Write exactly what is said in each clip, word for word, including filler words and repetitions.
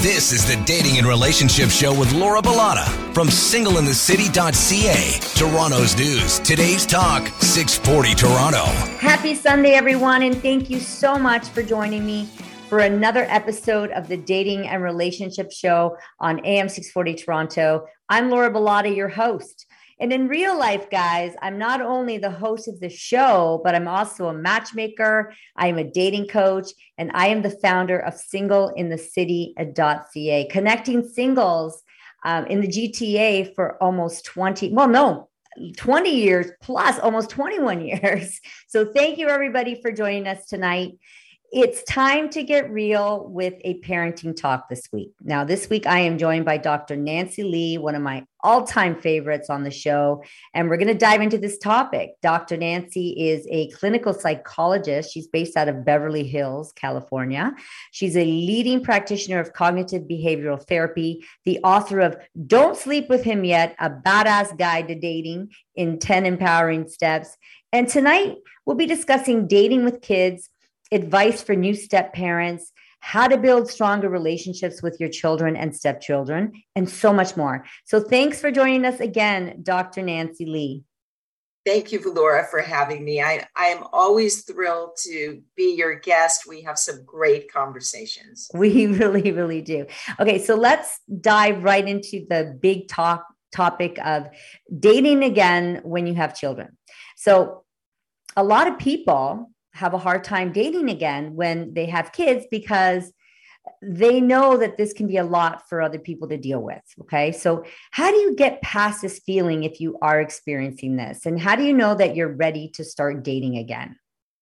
This is the Dating and Relationship Show with Laura Bilotta from single in the city dot c a, Toronto's news, today's talk, six forty Toronto. Happy Sunday, everyone, and thank you so much for joining me for another episode of the Dating and Relationship Show on A M six forty Toronto. I'm Laura Bilotta, your host. And in real life, guys, I'm not only the host of the show, but I'm also a matchmaker. I am a dating coach, and I am the founder of single in the city dot c a, connecting singles um, in the G T A for almost twenty, well, no, twenty years plus, almost twenty-one years. So thank you, everybody, for joining us tonight. It's time to get real with a parenting talk this week. Now, this week I am joined by Doctor Nancy Lee, one of my all-time favorites on the show, and we're going to dive into this topic. Doctor Nancy is a clinical psychologist. She's based out of Beverly Hills, California. She's a leading practitioner of cognitive behavioral therapy, the author of Don't Sleep With Him Yet, a badass guide to dating in ten empowering steps. And tonight we'll be discussing dating with kids, advice for new step parents, how to build stronger relationships with your children and stepchildren, and so much more. So thanks for joining us again, Doctor Nancy Lee. Thank you, Laura, for having me. I, I am always thrilled to be your guest. We have some great conversations. We really, really do. Okay, so let's dive right into the big talk topic of dating again when you have children. So a lot of people have a hard time dating again when they have kids because they know that this can be a lot for other people to deal with. Okay. So how do you get past this feeling if you are experiencing this? And how do you know that you're ready to start dating again?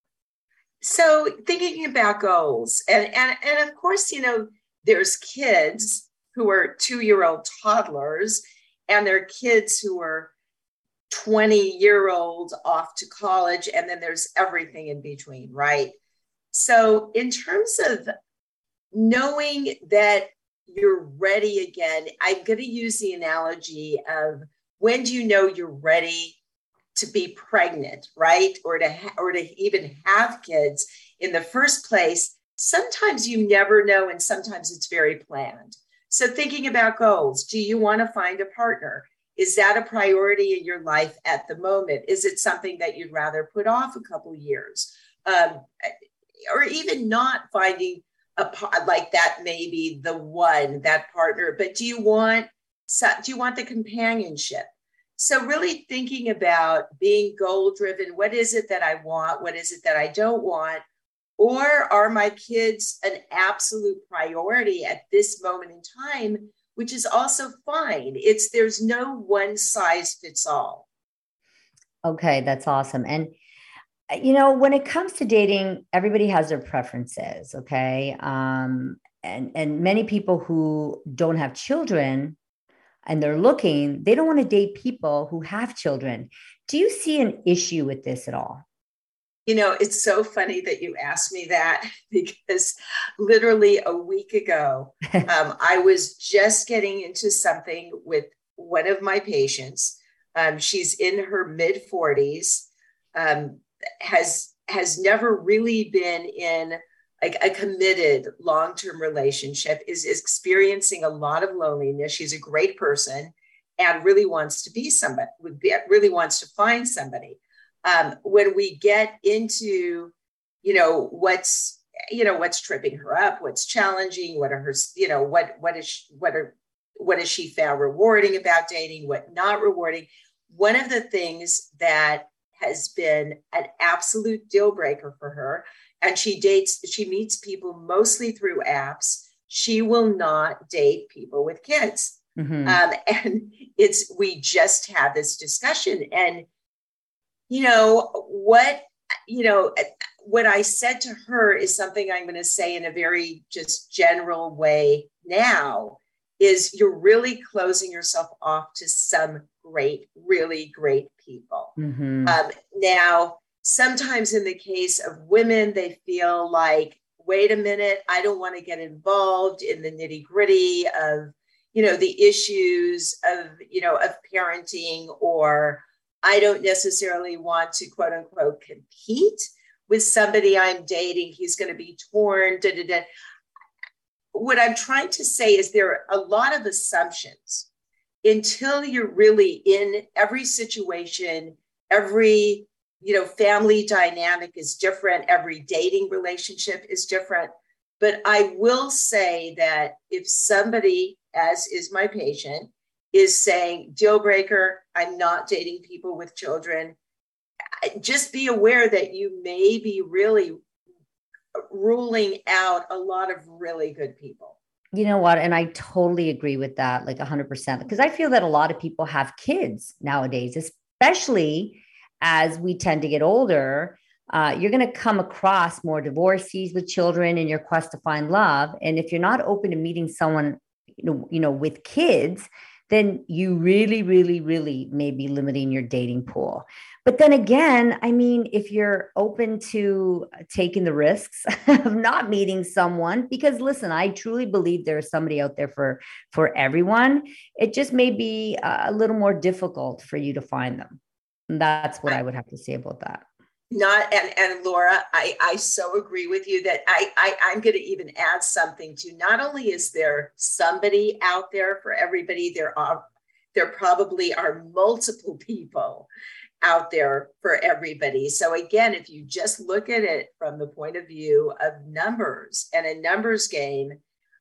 So thinking about goals and, and, and of course, you know, there's kids who are two-year-old toddlers and there are kids who are twenty year old off to college, and then there's everything in between, right? So in terms of knowing that you're ready again, I'm going to use the analogy of when do you know you're ready to be pregnant, right? Or to ha- or to even have kids in the first place. Sometimes you never know, and sometimes it's very planned. So thinking about goals, do you want to find a partner? Is that a priority in your life at the moment? Is it something that you'd rather put off a couple years? Um, or even not finding a like that, maybe the one, that partner, but do you want, do you want the companionship? So really thinking about being goal-driven. What is it that I want? What is it that I don't want? Or are my kids an absolute priority at this moment in time? Which is also fine. It's there's no one size fits all. Okay, that's awesome. And, you know, when it comes to dating, everybody has their preferences, okay? Um, and, and many people who don't have children and they're looking, they don't want to date people who have children. Do you see an issue with this at all? You know, it's so funny that you asked me that because literally a week ago, um, I was just getting into something with one of my patients. Um, she's in her mid forties, um, has has never really been in like a committed long-term relationship, is, is experiencing a lot of loneliness. She's a great person and really wants to be somebody, really wants to find somebody. Um, when we get into, you know, what's, you know, what's tripping her up, what's challenging, what are her, you know, what, what is, she, what are, what has she found rewarding about dating, what not rewarding? One of the things that has been an absolute deal breaker for her, and she dates, she meets people mostly through apps. She will not date people with kids. Mm-hmm. Um, and it's, we just had this discussion and, you know, what, you know, what I said to her is something I'm going to say in a very just general way now is you're really closing yourself off to some great, really great people. Mm-hmm. Um, now, sometimes in the case of women, they feel like, wait a minute, I don't want to get involved in the nitty gritty of, you know, the issues of, you know, of parenting, or I don't necessarily want to, quote unquote, compete with somebody I'm dating. He's going to be torn. Da, da, da. what I'm trying to say is there are a lot of assumptions until you're really in every situation, every, you know, family dynamic is different. Every dating relationship is different. But I will say that if somebody, as is my patient, is saying, deal breaker, I'm not dating people with children, just be aware that you may be really ruling out a lot of really good people. You know what? And I totally agree with that, like one hundred percent, because I feel that a lot of people have kids nowadays, especially as we tend to get older. Uh, you're going to come across more divorcees with children in your quest to find love. And if you're not open to meeting someone, you know, you know, with kids, then you really, really, really may be limiting your dating pool. But then again, I mean, if you're open to taking the risks of not meeting someone, because listen, I truly believe there's somebody out there for, for everyone. It just may be a little more difficult for you to find them. And that's what I, I would have to say about that. Not and and Laura, I, I so agree with you that I, I I'm going to even add something to. Not only is there somebody out there for everybody, there are there probably are multiple people out there for everybody. So again, if you just look at it from the point of view of numbers and a numbers game,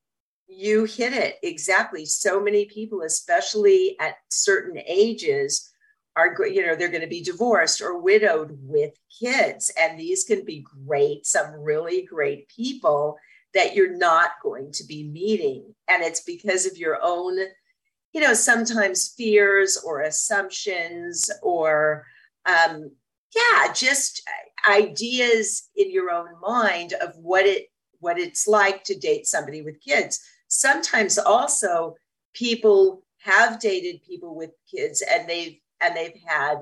you hit it exactly. So many people, especially at certain ages, are, you know, they're going to be divorced or widowed with kids. And these can be great, some really great people that you're not going to be meeting. And it's because of your own, you know, sometimes fears or assumptions or, um, yeah, just ideas in your own mind of what it, what it's like to date somebody with kids. Sometimes also people have dated people with kids and they've, and they've had,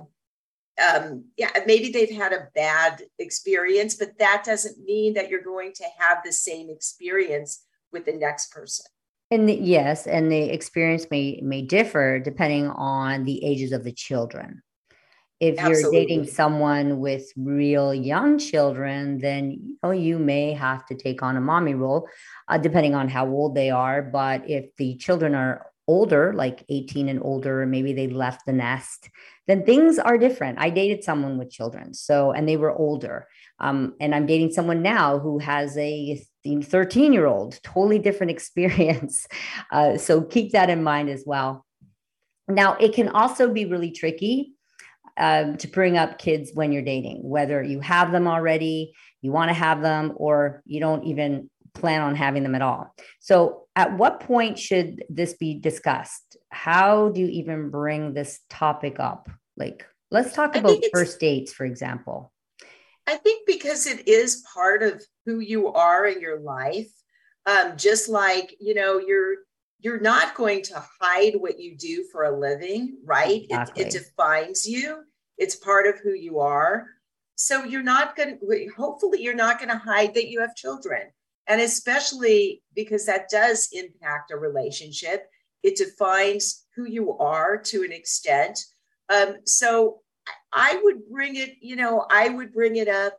um, yeah, maybe they've had a bad experience, but that doesn't mean that you're going to have the same experience with the next person. And the, yes, and the experience may may differ depending on the ages of the children. If you're Absolutely. dating someone with real young children, then you know you may have to take on a mommy role, uh, depending on how old they are. But if the children are older, like eighteen and older, maybe they left the nest, then things are different. I dated someone with children, so, and they were older. Um, and I'm dating someone now who has a thirteen year old, totally different experience. Uh, so keep that in mind as well. Now, it can also be really tricky um, to bring up kids when you're dating, whether you have them already, you want to have them, or you don't even plan on having them at all. So at what point should this be discussed? How do you even bring this topic up? Like, let's talk about first dates, for example. I think because it is part of who you are in your life. Um, just like, you know, you're, you're not going to hide what you do for a living, right? Exactly. It, it defines you. It's part of who you are. So you're not going to, hopefully you're not going to hide that you have children. And especially because that does impact a relationship. It defines who you are to an extent. Um, so I would bring it, you know, I would bring it up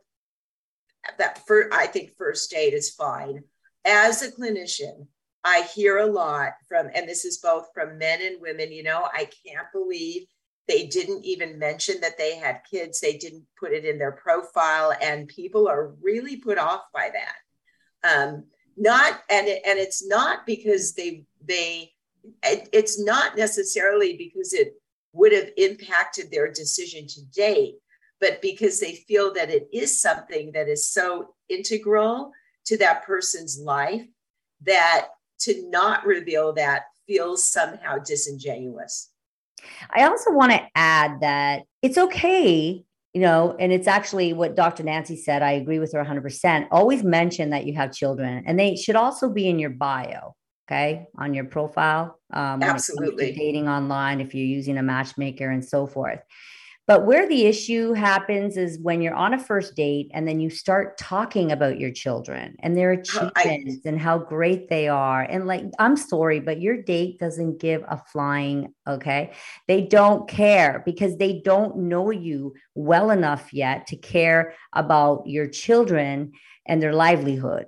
that for, I think first date is fine. As a clinician, I hear a lot from, and this is both from men and women, you know, I can't believe they didn't even mention that they had kids. They didn't put it in their profile, and people are really put off by that. Um, not, and it, and it's not because they, they, it, it's not necessarily because it would have impacted their decision to date, but because they feel that it is something that is so integral to that person's life that to not reveal that feels somehow disingenuous. I also want to add that it's okay, you know, and it's actually what Doctor Nancy said. I agree with her one hundred percent. Always mention that you have children, and they should also be in your bio, okay, on your profile. Um, Absolutely. Dating online, if you're using a matchmaker and so forth. But where the issue happens is when you're on a first date and then you start talking about your children and their achievements I, and how great they are. And like, I'm sorry, but your date doesn't give a flying, okay? They don't care because they don't know you well enough yet to care about your children and their livelihood.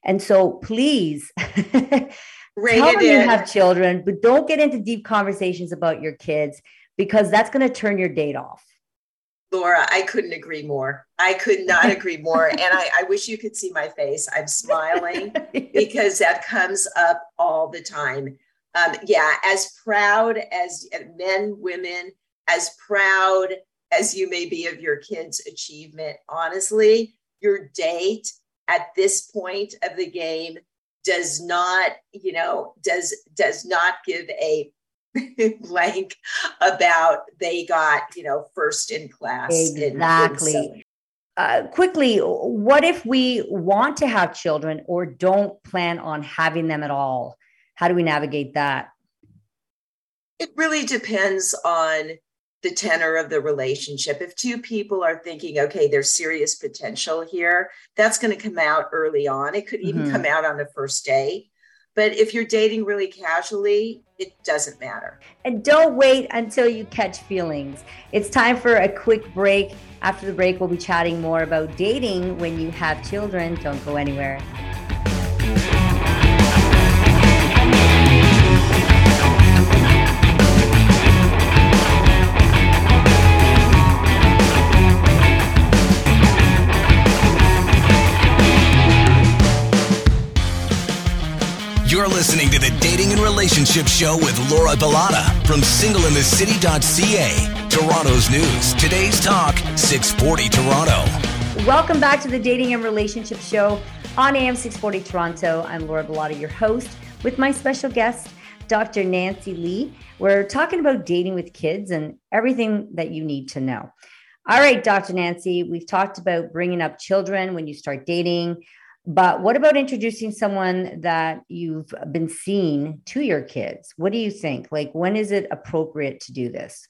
And so please Rein tell it them you in. have children, but don't get into deep conversations about your kids because that's going to turn your date off. Laura, I couldn't agree more. I could not agree more. And I, I wish you could see my face. I'm smiling because that comes up all the time. Um, yeah, as proud as men, women, as proud as you may be of your kids' achievement, honestly, your date at this point of the game does not, you know, does does not give a blank about they got, you know, first in class. Exactly. In, in uh, quickly, what if we want to have children or don't plan on having them at all? How do we navigate that? It really depends on the tenor of the relationship. If two people are thinking, okay, there's serious potential here, that's going to come out early on. It could even mm-hmm. come out on the first date. But if you're dating really casually, it doesn't matter. And don't wait until you catch feelings. It's time for a quick break. After the break, we'll be chatting more about dating when you have children. Don't go anywhere. You're listening to the Dating and Relationship Show with Laura Bilotta from single in the city dot c a, Toronto's news. Today's talk, six forty Toronto. Welcome back to the Dating and Relationship Show on A M six forty Toronto. I'm Laura Bilotta, your host, with my special guest, Doctor Nancy Lee. We're talking about dating with kids and everything that you need to know. All right, Doctor Nancy, we've talked about bringing up children when you start dating. But what about introducing someone that you've been seeing to your kids? What do you think? Like, when is it appropriate to do this?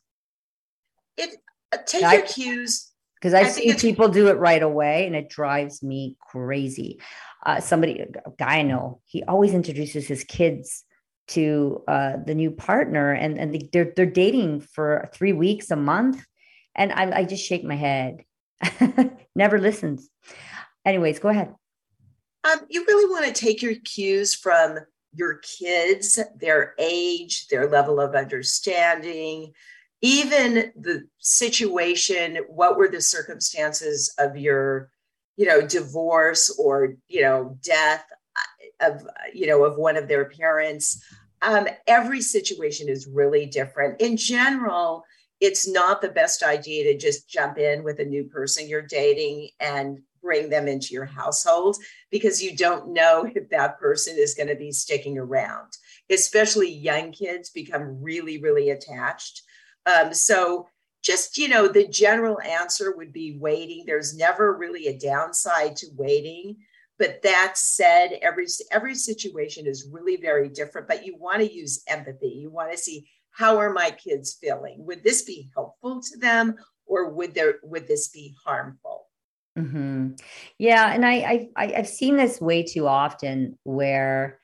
It uh, take I, your cues. Because I've seen people do it right away, and it drives me crazy. Uh, somebody, a guy I know, he always introduces his kids to uh, the new partner, and and they, they're they're dating for three weeks, a month, and I, I just shake my head. Never listens. Anyways, go ahead. Um, you really want to take your cues from your kids, their age, their level of understanding, even the situation. What were the circumstances of your, you know, divorce or, you know, death of, you know, of one of their parents? Um, every situation is really different. In general, it's not the best idea to just jump in with a new person you're dating and bring them into your household, because you don't know if that person is going to be sticking around. Especially young kids become really, really attached. Um, so just, you know, the general answer would be waiting. There's never really a downside to waiting. But that said, every, every situation is really very different, but you want to use empathy. You want to see, how are my kids feeling? Would this be helpful to them, or would there, would this be harmful? Mm-hmm. Yeah. And I, I, I've seen this way too often where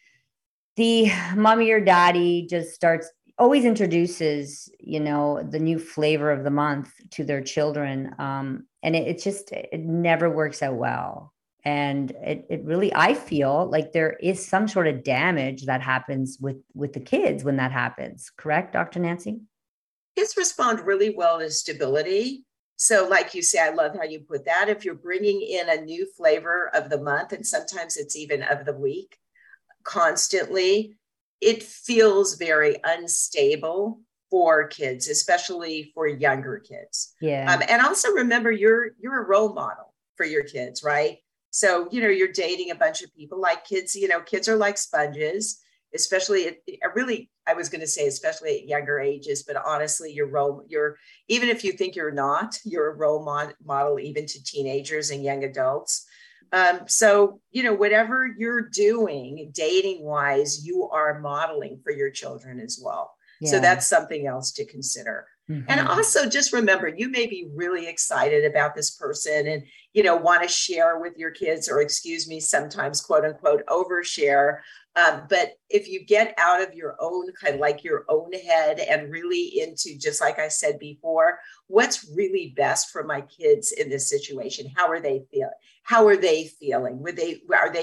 the mommy or daddy just starts, always introduces, you know, the new flavor of the month to their children. Um, and it, it just, it never works out well. And it, it really, I feel like there is some sort of damage that happens with, with the kids when that happens. Correct, Doctor Nancy? Kids respond really well to stability. So like you say, I love how you put that. If you're bringing in a new flavor of the month, and sometimes it's even of the week, constantly, it feels very unstable for kids, especially for younger kids. Yeah. Um, and also remember, you're you're a role model for your kids, right? So, you know, you're dating a bunch of people. Like kids, you know, kids are like sponges, especially at, really, I was going to say, especially at younger ages, but honestly, you're role, you're, even if you think you're not, you're a role mod, model, even to teenagers and young adults. Um, so, you know, whatever you're doing dating wise, you are modeling for your children as well. Yeah. So that's something else to consider. Mm-hmm. And also just remember, you may be really excited about this person and, you know, want to share with your kids, or excuse me, sometimes quote unquote overshare. Um, but if you get out of your own kind of like your own head and really into, just like I said before, what's really best for my kids in this situation? How are they feeling? How are they feeling? Would they, are they,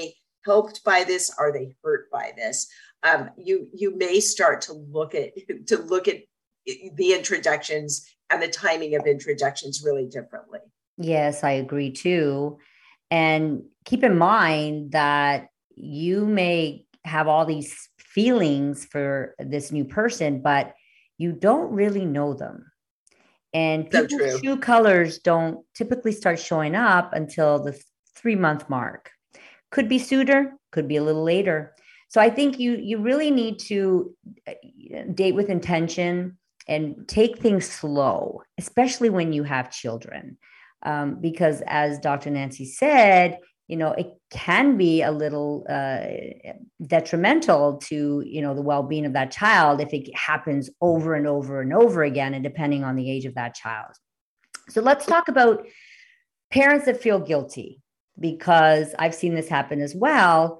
helped by this? Are they hurt by this? Um, you you may start to look at to look at the introductions and the timing of introductions really differently. Yes, I agree too. And keep in mind that you may have all these feelings for this new person, but you don't really know them. And So people's true. true colors don't typically start showing up until the three month mark. Could be sooner, could be a little later. So I think you you really need to date with intention and take things slow, especially when you have children. Um, because as Doctor Nancy said, you know, it can be a little uh, detrimental to, you know, the well-being of that child if it happens over and over and over again, and depending on the age of that child. So let's talk about parents that feel guilty, because I've seen this happen as well.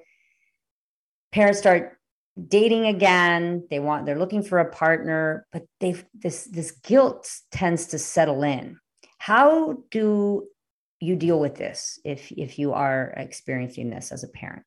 Parents start dating again. They want, they're looking for a partner, but they've this, this guilt tends to settle in. How do you deal with this if, if you are experiencing this as a parent?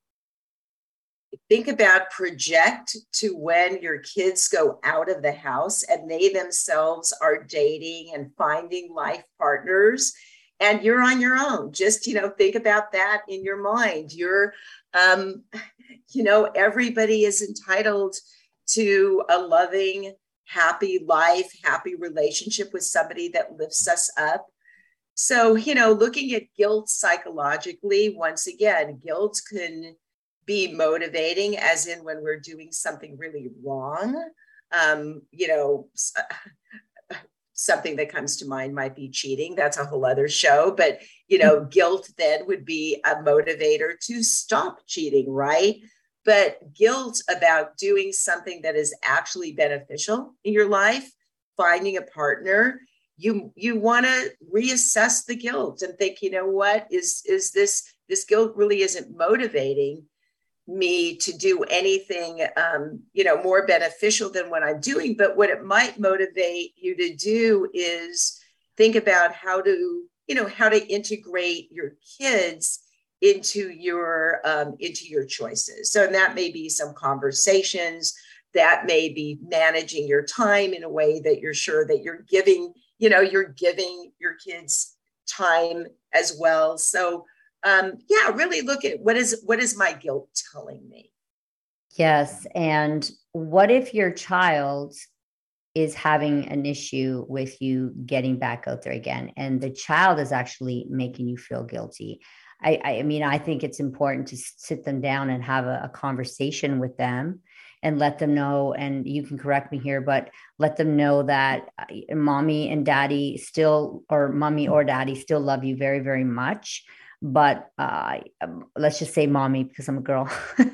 Think about project to when your kids go out of the house and they themselves are dating and finding life partners, and you're on your own. Just, you know, think about that in your mind. You're, um, you know, everybody is entitled to a loving, happy life, happy relationship with somebody that lifts us up. So, you know, looking at guilt psychologically, once again, guilt can be motivating, as in when we're doing something really wrong. Um, you know, something that comes to mind might be cheating. That's a whole other show. But, you know, guilt then would be a motivator to stop cheating, right? But guilt about doing something that is actually beneficial in your life, finding a partner, you you want to reassess the guilt and think, you know what, is is this this guilt really isn't motivating me to do anything um, you know, more beneficial than what I'm doing. But what it might motivate you to do is think about how to, you know, how to integrate your kids into your um, into your choices. So that may be some conversations, that may be managing your time in a way that you're sure that you're giving, you know, you're giving your kids time as well. So um, yeah, really look at what is what is my guilt telling me? Yes. And what if your child is having an issue with you getting back out there again, and the child is actually making you feel guilty? I, I mean, I think it's important to sit them down and have a, a conversation with them and let them know, and you can correct me here, but let them know that mommy and daddy still, or mommy or daddy still love you very, very much. But uh, let's just say mommy, because I'm a girl,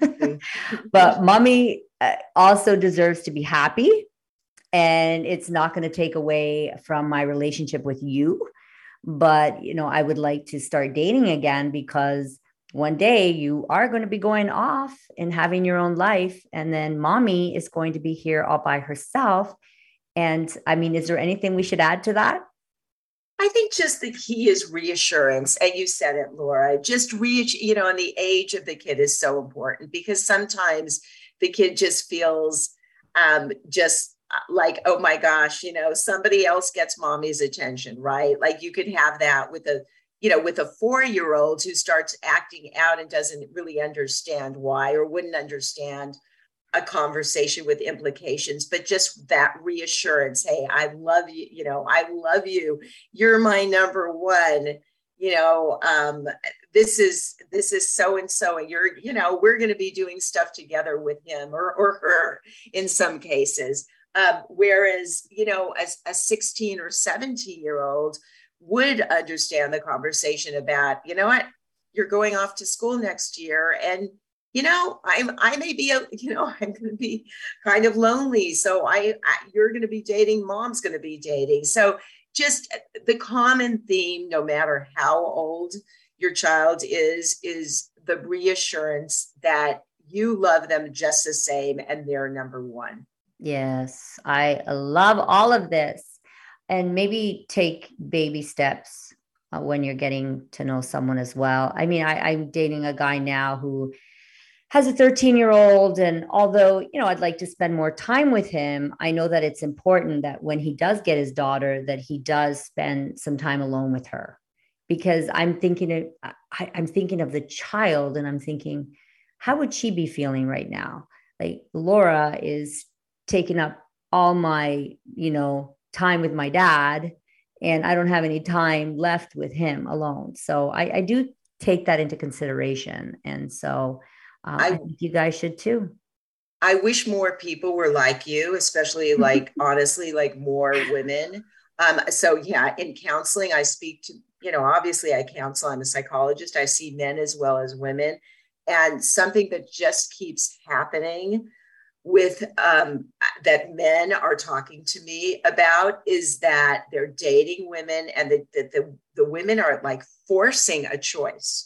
but mommy also deserves to be happy. And it's not going to take away from my relationship with you. But, you know, I would like to start dating again, because one day you are going to be going off and having your own life. And then mommy is going to be here all by herself. And I mean, is there anything we should add to that? I think just the key is reassurance. And you said it, Laura, just reach, you know, and the age of the kid is so important, because sometimes the kid just feels um, just like, oh my gosh, you know, somebody else gets mommy's attention, right? Like you could have that with a, you know, with a four-year-old who starts acting out and doesn't really understand why, or wouldn't understand a conversation with implications, but just that reassurance. Hey, I love you. You know, I love you. You're my number one. You know, um, this is, this is so-and-so, and you're, you know, we're going to be doing stuff together with him or, or her in some cases. Um, whereas, you know, as a sixteen or seventeen year old would understand the conversation about, you know what, you're going off to school next year, and you know, I'm, I may be, a, you know, I'm going to be kind of lonely. So I, I you're going to be dating, mom's going to be dating. So just the common theme, no matter how old your child is, is the reassurance that you love them just the same and they're number one. Yes, I love all of this. And maybe take baby steps uh, when you're getting to know someone as well. I mean, I, I'm dating a guy now who has a thirteen year old. And although, you know, I'd like to spend more time with him, I know that it's important that when he does get his daughter, that he does spend some time alone with her, because I'm thinking, of, I, I'm thinking of the child, and I'm thinking, how would she be feeling right now? Like Laura is taking up all my, you know, time with my dad, and I don't have any time left with him alone. So I, I do take that into consideration. And so um, I, I think you guys should too. I wish more people were like you, especially like, honestly, like more women. Um, so yeah, in counseling, I speak to, you know, obviously I counsel, I'm a psychologist. I see men as well as women. And something that just keeps happening with um, that men are talking to me about is that they're dating women, and that the, the, the women are like forcing a choice.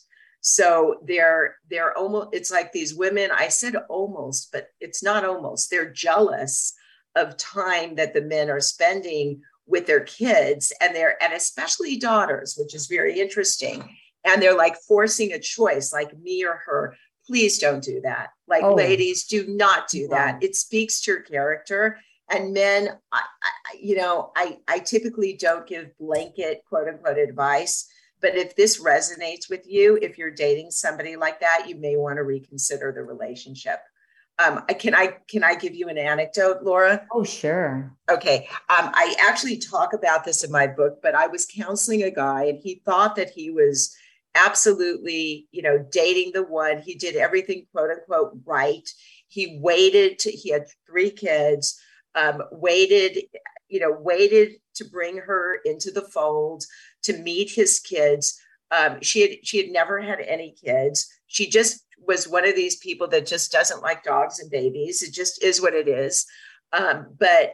So they're, they're almost, it's like these women, I said almost, but it's not almost, they're jealous of time that the men are spending with their kids, and they're, and especially daughters, which is very interesting. And they're like forcing a choice, like me or her. Please don't do that. Like, oh, ladies, do not do that. Wow. It speaks to your character. And men, I, I, you know, I, I typically don't give blanket, quote unquote, advice. But if this resonates with you, if you're dating somebody like that, you may want to reconsider the relationship. Um, can I can I give you an anecdote, Laura? Oh, sure. Okay. Um, I actually talk about this in my book, but I was counseling a guy, and he thought that he was absolutely, you know, dating the one. He did everything, quote unquote, right. He waited to, he had three kids, um, waited, you know, waited to bring her into the fold, to meet his kids. Um, she had, she had never had any kids. She just was one of these people that just doesn't like dogs and babies. It just is what it is. Um, but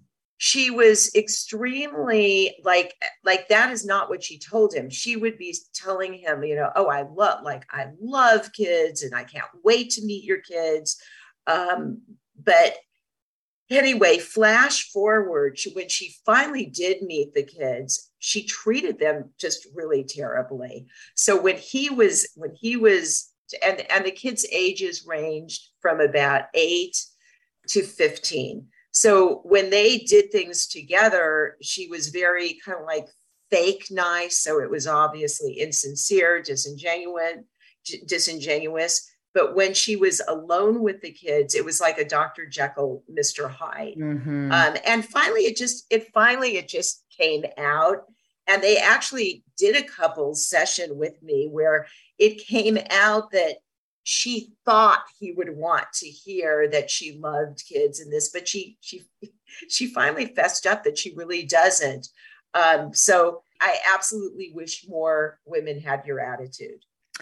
she was extremely like, like that is not what she told him. She would be telling him, you know, oh, I love, like, I love kids and I can't wait to meet your kids. Um, but anyway, flash forward, she, when she finally did meet the kids, she treated them just really terribly. So when he was, when he was, and, and the kids' ages ranged from about eight to fifteen. So when they did things together, she was very kind of like fake nice. So it was obviously insincere, disingenuous, disingenuous. But when she was alone with the kids, it was like a Doctor Jekyll, Mister Hyde. Mm-hmm. Um, and finally, it just, it finally, it just came out. And they actually did a couples session with me where it came out that she thought he would want to hear that she loved kids in this, but she she she finally fessed up that she really doesn't. Um, so I absolutely wish more women had your attitude.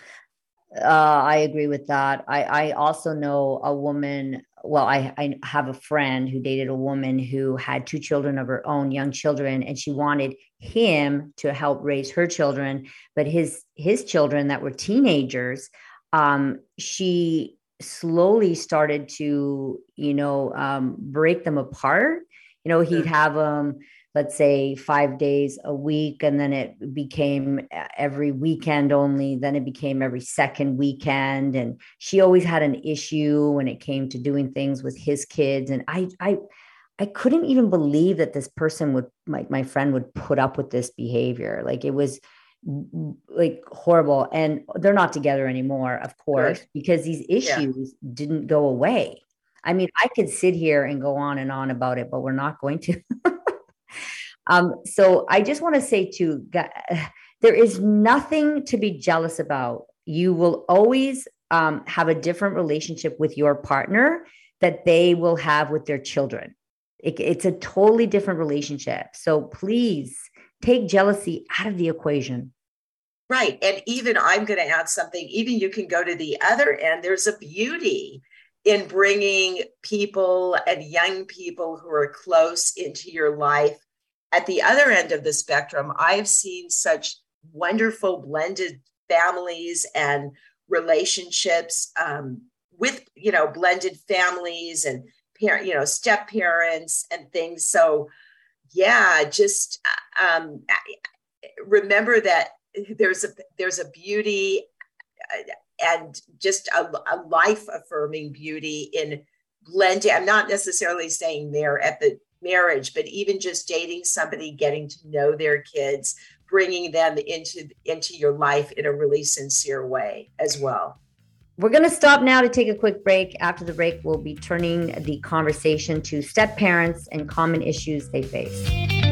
Uh, I agree with that. I, I also know a woman. Well, I, I have a friend who dated a woman who had two children of her own, young children, and she wanted him to help raise her children. But his his children that were teenagers, um, she slowly started to, you know, um, break them apart. You know, he'd have them, let's say, five days a week, and then it became every weekend only. Then it became every second weekend. And she always had an issue when it came to doing things with his kids. And I, I, I couldn't even believe that this person would, like my friend would put up with this behavior. Like it was like horrible. And they're not together anymore, of course, Good. because these issues yeah. didn't go away. I mean, I could sit here and go on and on about it, but we're not going to. Um, so I just want to say too, there is nothing to be jealous about. You will always um, have a different relationship with your partner that they will have with their children. It, it's a totally different relationship. So please take jealousy out of the equation. Right. And even I'm going to add something, even you can go to the other end. There's a beauty in bringing people and young people who are close into your life. At the other end of the spectrum, I've seen such wonderful blended families and relationships um, with, you know, blended families and parent, you know, step parents and things. So, yeah, just um, remember that there's a there's a beauty and just a, a life affirming beauty in blending. I'm not necessarily saying there at the marriage, but even just dating somebody, getting to know their kids, bringing them into, into your life in a really sincere way as well. We're going to stop now to take a quick break. After the break, we'll be turning the conversation to step parents and common issues they face.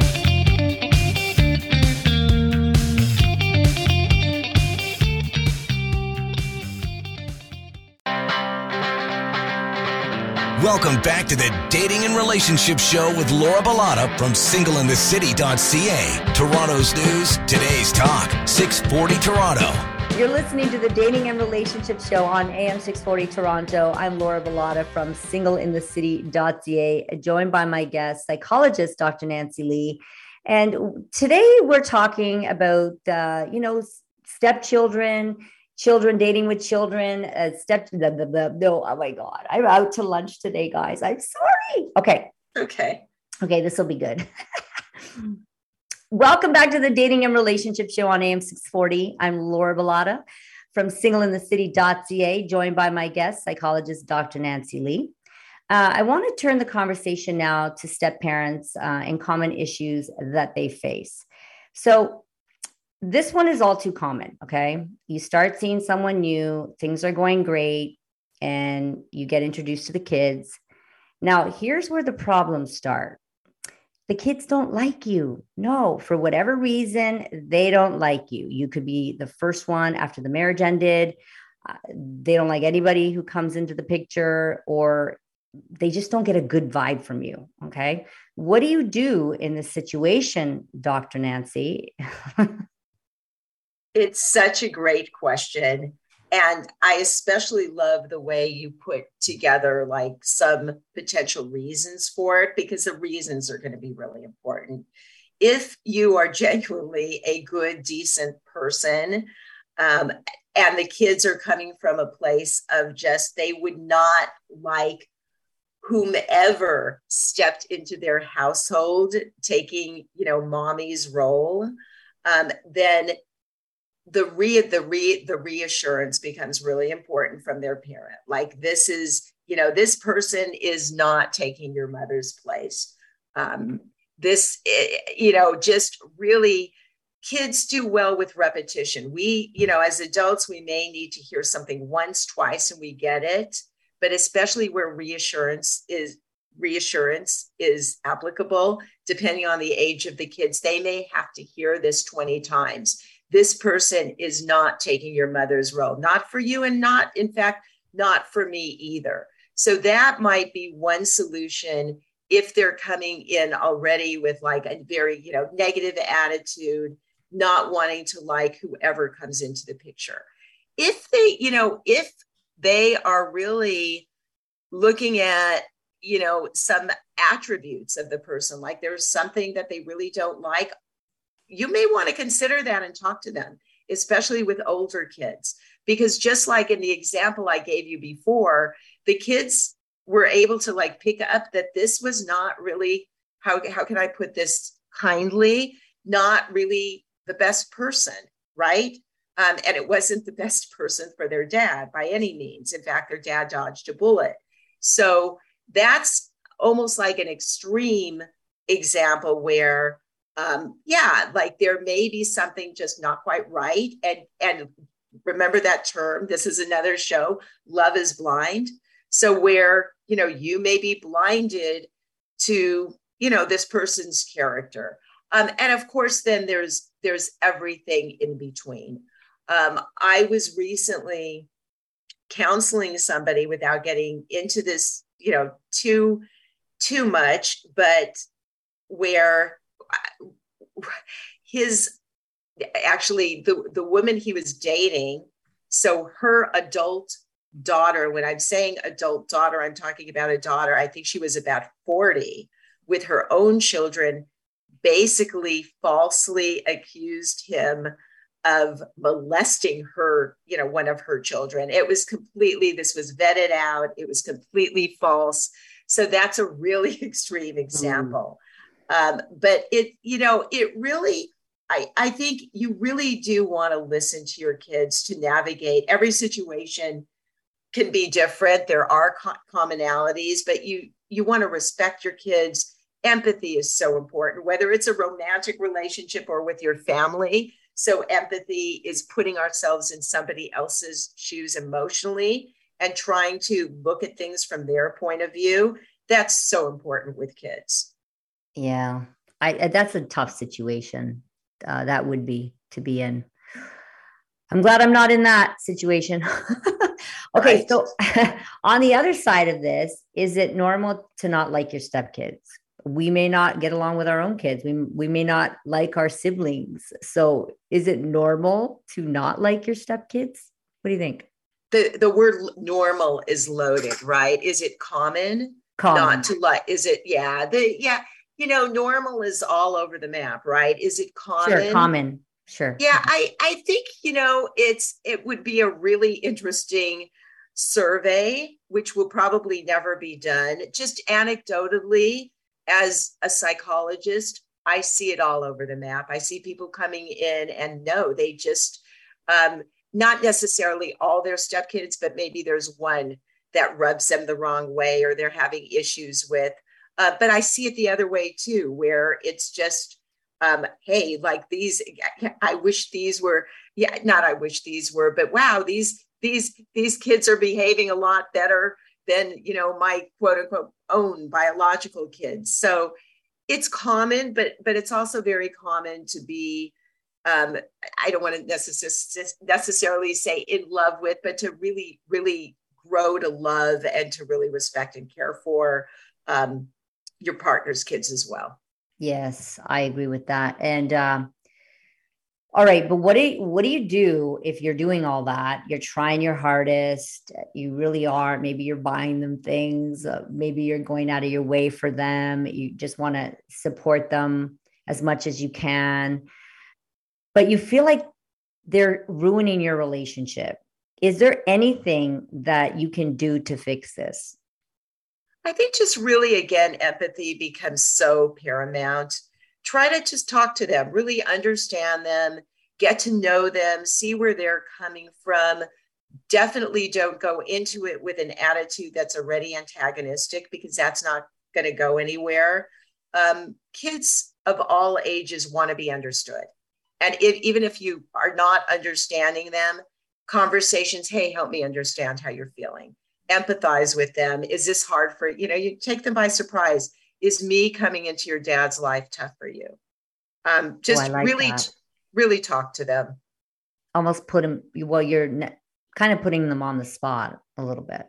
Welcome back to the Dating and Relationship Show with Laura Bilotta from single in the city dot c a. Toronto's news, today's talk, six forty Toronto. You're listening to the Dating and Relationship Show on A M six forty Toronto. I'm Laura Bilotta from single in the city dot c a, joined by my guest, psychologist, Doctor Nancy Lee. And today we're talking about, uh, you know, stepchildren, children dating with children, uh, step, the, the, the, no, oh my God, I'm out to lunch today, guys. I'm sorry. Okay. Okay. Okay, this will be good. Welcome back to the Dating and Relationship Show on A M six forty. I'm Laura Bilotta from single in the city dot c a, joined by my guest, psychologist, Doctor Nancy Lee. Uh, I want to turn the conversation now to step parents uh, and common issues that they face. So this one is all too common, okay? You start seeing someone new, things are going great, and you get introduced to the kids. Now, here's where the problems start. The kids don't like you. No, for whatever reason, they don't like you. You could be the first one after the marriage ended. Uh, they don't like anybody who comes into the picture, or they just don't get a good vibe from you. Okay. What do you do in this situation, Doctor Nancy? It's such a great question. And I especially love the way you put together like some potential reasons for it, because the reasons are going to be really important. If you are genuinely a good, decent person, um, and the kids are coming from a place of just, they would not like whomever stepped into their household taking, you know, mommy's role, um, then the re the re the reassurance becomes really important from their parent. Like, this is, you know, this person is not taking your mother's place. Um, this, you know, just really, kids do well with repetition. We, you know, as adults, we may need to hear something once, twice, and we get it. But especially where reassurance is reassurance is applicable, depending on the age of the kids, they may have to hear this twenty times. This person is not taking your mother's role, not for you, and not, in fact, not for me either. So that might be one solution if they're coming in already with like a very, you know, negative attitude, not wanting to like whoever comes into the picture. If they, you know, if they are really looking at, you know, some attributes of the person, like there's something that they really don't like, you may want to consider that and talk to them, especially with older kids, because just like in the example I gave you before, the kids were able to like pick up that this was not really, how, how can I put this kindly, not really the best person, right? Um, and it wasn't the best person for their dad by any means. In fact, their dad dodged a bullet. So that's almost like an extreme example where Um, yeah, like there may be something just not quite right. And, and remember that term, this is another show, love is blind. So where, you know, you may be blinded to, you know, this person's character. Um, and of course, then there's, there's everything in between. Um, I was recently counseling somebody, without getting into this, you know, too, too much, but where his, actually the, the woman he was dating, so her adult daughter, when I'm saying adult daughter, I'm talking about a daughter, I think she was about forty, with her own children, basically falsely accused him of molesting her, you know, one of her children. It was completely, this was vetted out. It was completely false. So that's a really extreme example. Mm. Um, but it, you know, it really, I, I think you really do want to listen to your kids to navigate. Every situation can be different. There are co- commonalities, but you you want to respect your kids. Empathy is so important, whether it's a romantic relationship or with your family. So empathy is putting ourselves in somebody else's shoes emotionally and trying to look at things from their point of view. That's so important with kids. Yeah, I, that's a tough situation. Uh, that would be to be in. I'm glad I'm not in that situation. Okay, right. So on the other side of this, is it normal to not like your stepkids? We may not get along with our own kids. We, we may not like our siblings. So is it normal to not like your stepkids? What do you think? The, the word normal is loaded, right? Is it common, common. Not to like? Is it, yeah, the, yeah. You know, normal is all over the map, right? Is it common? Sure, common. Sure. Yeah, I, I think, you know, it's it would be a really interesting survey, which will probably never be done. Just anecdotally, as a psychologist, I see it all over the map. I see people coming in and no, they just, um, not necessarily all their stepkids, but maybe there's one that rubs them the wrong way or they're having issues with. Uh, but I see it the other way too, where it's just, um, hey, like these, I wish these were, yeah, not I wish these were, but wow, these, these, these kids are behaving a lot better than, you know, my quote unquote own biological kids. So it's common, but, but it's also very common to be, um, I don't want to necess- necessarily say in love with, but to really, really grow to love and to really respect and care for, um, your partner's kids as well. Yes, I agree with that. And um, all right, but what do you, what do you do if you're doing all that? You're trying your hardest. You really are. Maybe you're buying them things. Uh, maybe you're going out of your way for them. You just want to support them as much as you can, but you feel like they're ruining your relationship. Is there anything that you can do to fix this? I think just really, again, empathy becomes so paramount. Try to just talk to them, really understand them, get to know them, see where they're coming from. Definitely don't go into it with an attitude that's already antagonistic because that's not going to go anywhere. Um, kids of all ages want to be understood. And if, even if you are not understanding them, conversations, hey, help me understand how you're feeling. Empathize with them. Is this hard for, you know, you take them by surprise. Is me coming into your dad's life tough for you? Um, just oh, like really, that. really talk to them. Almost put them, well, you're ne- kind of putting them on the spot a little bit.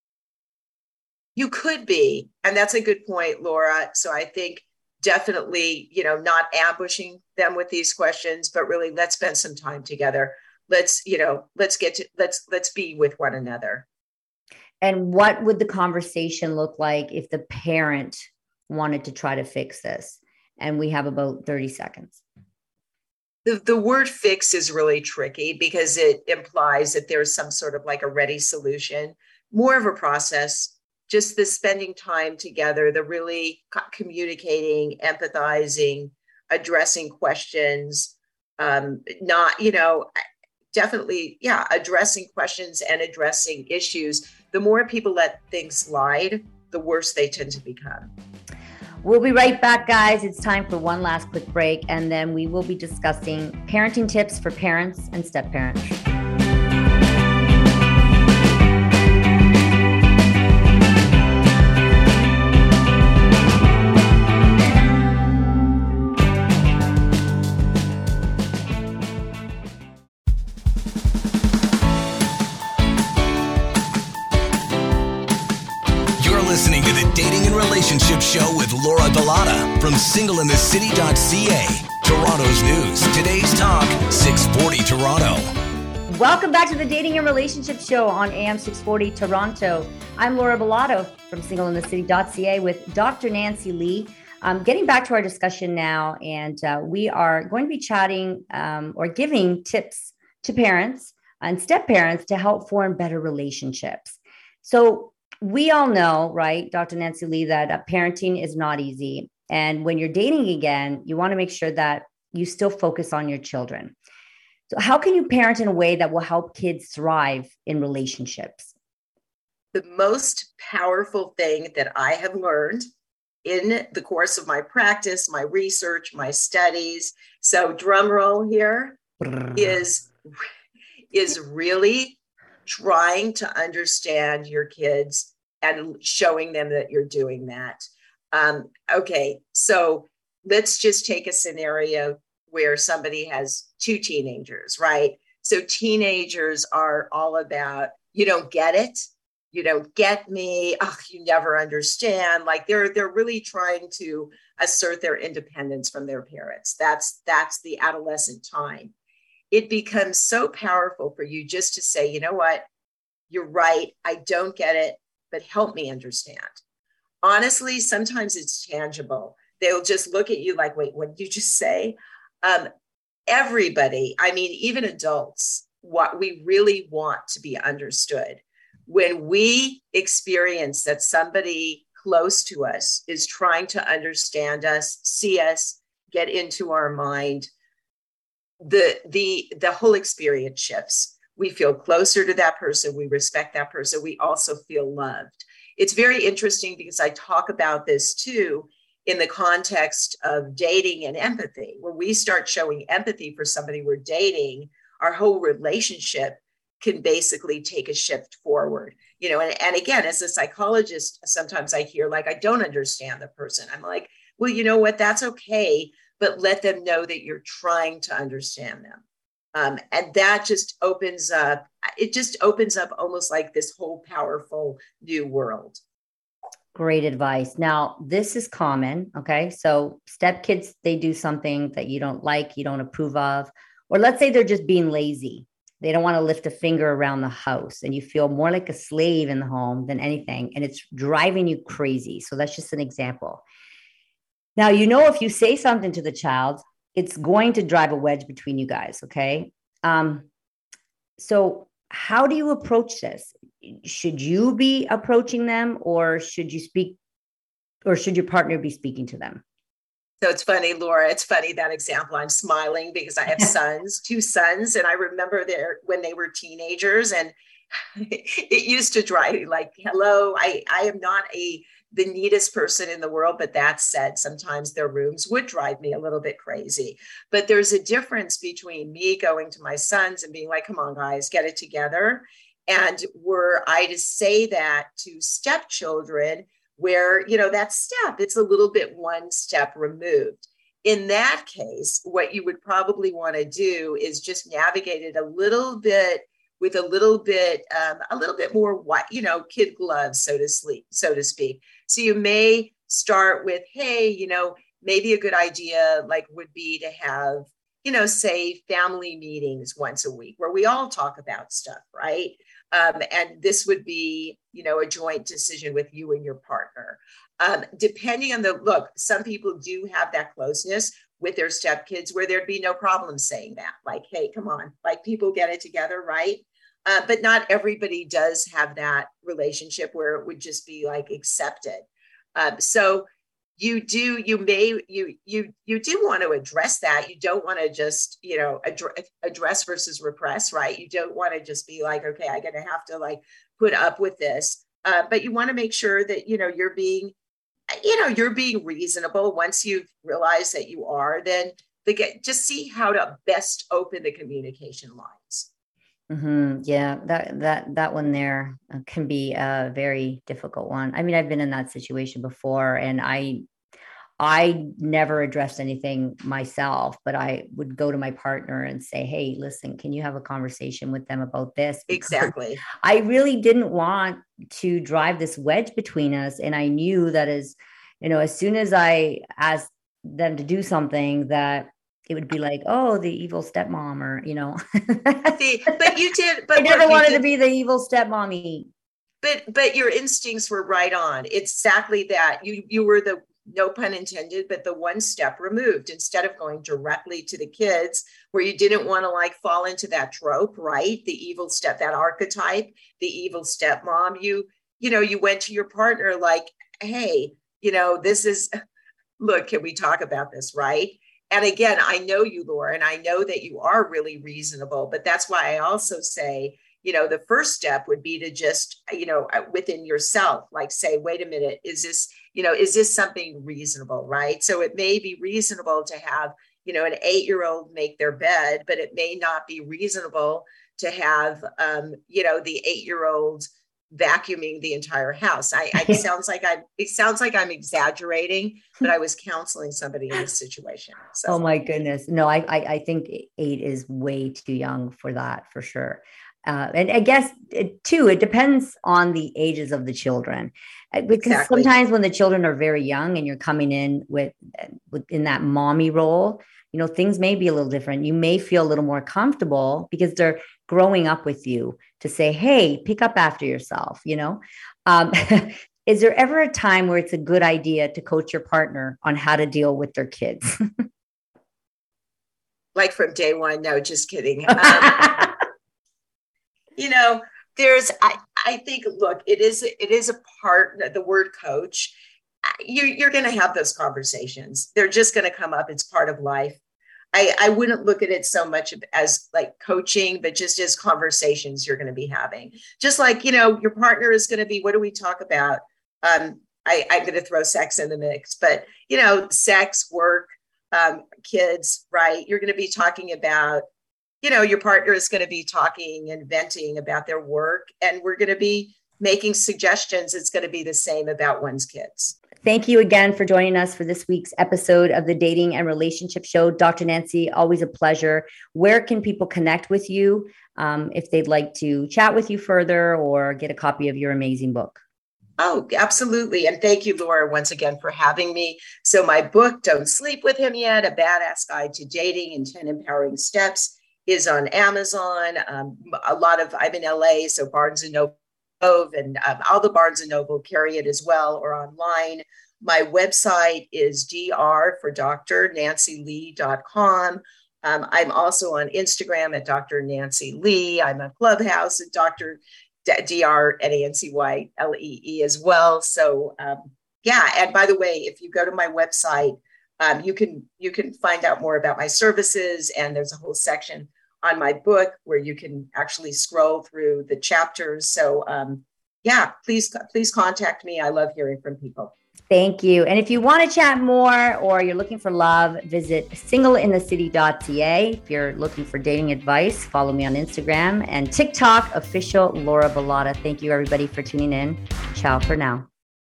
You could be. And that's a good point, Laura. So I think definitely, you know, not ambushing them with these questions, but really let's spend some time together. Let's, you know, let's get to, let's, let's be with one another. And what would the conversation look like if the parent wanted to try to fix this? And we have about thirty seconds. The, the word fix is really tricky because it implies that there's some sort of like a ready solution, more of a process, just the spending time together, the really communicating, empathizing, addressing questions, um, not, you know, definitely, yeah, addressing questions and addressing issues. The more people let things slide, the worse they tend to become. We'll be right back, guys. It's time for one last quick break, and then we will be discussing parenting tips for parents and step-parents. Listening to the Dating and Relationship Show with Laura Bilotta from single in the city dot c a, Toronto's news. Today's talk, six forty Toronto. Welcome back to the Dating and Relationship Show on A M six forty Toronto. I'm Laura Bilotta from single in the city dot c a with Doctor Nancy Lee. Um, getting back to our discussion now, and uh, we are going to be chatting um, or giving tips to parents and step-parents to help form better relationships. So we all know, right, Doctor Nancy Lee, that uh, parenting is not easy. And when you're dating again, you want to make sure that you still focus on your children. So how can you parent in a way that will help kids thrive in relationships? The most powerful thing that I have learned in the course of my practice, my research, my studies, so drum roll here, is, is really trying to understand your kids and showing them that you're doing that. Um, okay, so let's just take a scenario where somebody has two teenagers, right? So teenagers are all about, you don't get it, you don't get me, oh, you never understand. Like they're they're really trying to assert their independence from their parents. That's that's the adolescent time. It becomes so powerful for you just to say, you know what, you're right, I don't get it, but help me understand. Honestly, sometimes it's tangible. They'll just look at you like, wait, what did you just say? Um, everybody, I mean, even adults, what we really want to be understood. When we experience that somebody close to us is trying to understand us, see us, get into our mind, the, the, the whole experience shifts. We feel closer to that person. We respect that person. We also feel loved. It's very interesting because I talk about this too in the context of dating and empathy. When we start showing empathy for somebody we're dating, our whole relationship can basically take a shift forward. You know, and, and again, as a psychologist, sometimes I hear like, I don't understand the person. I'm like, well, you know what, that's okay, but let them know that you're trying to understand them. Um, and that just opens up, it just opens up almost like this whole powerful new world. Great advice. Now, this is common. Okay. So stepkids, they do something that you don't like, you don't approve of, or let's say they're just being lazy. They don't want to lift a finger around the house and you feel more like a slave in the home than anything. And it's driving you crazy. So that's just an example. Now, you know, if you say something to the child, it's going to drive a wedge between you guys. Okay. Um, so how do you approach this? Should you be approaching them or should you speak or should your partner be speaking to them? So it's funny, Laura, it's funny that example. I'm smiling because I have sons, two sons. And I remember there when they were teenagers and it used to drive me like, hello, I, I am not a the neatest person in the world, but that said, sometimes their rooms would drive me a little bit crazy. But there's a difference between me going to my sons and being like, come on, guys, get it together. And were I to say that to stepchildren, where, you know, that step, it's a little bit one step removed. In that case, what you would probably want to do is just navigate it a little bit with a little bit, um, a little bit more, what you know, kid gloves, so to speak, so to speak. So you may start with, hey, you know, maybe a good idea like would be to have, you know, say family meetings once a week where we all talk about stuff, right? Um, and this would be, you know, a joint decision with you and your partner. Um, depending on the look, some people do have that closeness with their stepkids where there'd be no problem saying that, like, hey, come on, like people get it together, right? Uh, but not everybody does have that relationship where it would just be like accepted. Um, so you do, you may, you, you, you do want to address that. You don't want to just, you know, address, address versus repress, right? You don't want to just be like, okay, I'm going to have to like put up with this. Uh, but you want to make sure that, you know, you're being, you know, you're being reasonable. Once you've realized that you are, then the get, just see how to best open the communication lines. Mm-hmm. Yeah, that that that one there can be a very difficult one. I mean, I've been in that situation before, and I I never addressed anything myself, but I would go to my partner and say, "Hey, listen, can you have a conversation with them about this?" Because exactly. I really didn't want to drive this wedge between us, and I knew that as you know, as soon as I asked them to do something that it would be like, oh, the evil stepmom, or, you know, See, but you did, but I never look, wanted did, to be the evil stepmommy. But, but your instincts were right on. It's exactly that. You, you were the, no pun intended, but the one step removed instead of going directly to the kids where you didn't want to like fall into that trope, right? The evil step, that archetype, the evil stepmom, you, you know, you went to your partner like, hey, you know, this is, look, can we talk about this, right? and again, I know you, Laura, and I know that you are really reasonable, but that's why I also say, you know, the first step would be to just, you know, within yourself, like say, wait a minute, is this, you know, is this something reasonable, right? So it may be reasonable to have, you know, an eight-year-old make their bed, but it may not be reasonable to have, um, you know, the eight-year-old vacuuming the entire house. I, I it sounds like I it sounds like I'm exaggerating, but I was counseling somebody in this situation. So. Oh my goodness. No, I, I I think eight is way too young for that, for sure. Uh, and I guess it, too, it depends on the ages of the children, because exactly. Sometimes when the children are very young and you're coming in with, with in that mommy role, you know, things may be a little different. You may feel a little more comfortable because they're growing up with you to say, hey, pick up after yourself, you know? Um, is there ever a time where it's a good idea to coach your partner on how to deal with their kids? Like from day one? No, just kidding. Um, you know, there's, I, I think, look, it is, it is a part, the word coach, you, you're going to have those conversations. They're just going to come up. It's part of life. I, I wouldn't look at it so much as like coaching, but just as conversations you're going to be having. Just like, you know, your partner is going to be, what do we talk about? Um, I, I'm going to throw sex in the mix, but, you know, sex, work, um, kids, right? You're going to be talking about, you know, your partner is going to be talking and venting about their work, and we're going to be making suggestions. It's going to be the same about one's kids. Thank you again for joining us for this week's episode of the Dating and Relationship Show. Doctor Nancy, always a pleasure. Where can people connect with you um, if they'd like to chat with you further or get a copy of your amazing book? Oh, absolutely. And thank you, Laura, once again for having me. So my book, Don't Sleep With Him Yet, A Badass Guide to Dating in ten Empowering Steps, is on Amazon. Um, a lot of, I'm in L A, so Barnes and Noble and um, all the Barnes and Noble carry it as well, or online. My website is D R for Doctor Nancy Lee dot com. Um, I'm also on Instagram at Doctor Nancy Lee. I'm on Clubhouse at Doctor D R N A N C Y L E E as well. So um, yeah, and by the way, if you go to my website, um, you can you can find out more about my services, and there's a whole section on my book where you can actually scroll through the chapters. So um, yeah, please, please contact me. I love hearing from people. Thank you. And if you want to chat more or you're looking for love, visit single in the city dot c a. If you're looking for dating advice, follow me on Instagram and TikTok, official Laura Bilotta. Thank you, everybody, for tuning in. Ciao for now.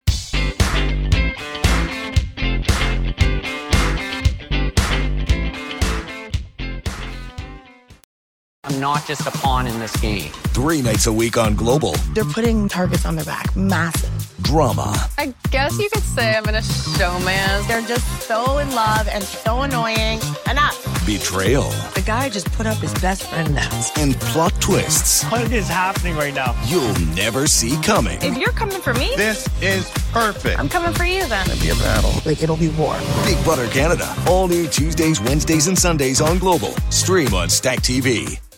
I'm not just a pawn in this game. Three nights a week on Global. They're putting targets on their back. Massive. Drama. I guess you could say I'm in a showman. They're just so in love and so annoying. Enough. Betrayal. The guy just put up his best friend now. And plot twists. What is happening right now? You'll never see coming. If you're coming for me, this is perfect. I'm coming for you then. It'll be a battle. Like, it'll be war. Big Brother Canada. All new Tuesdays, Wednesdays, and Sundays on Global. Stream on Stack T V.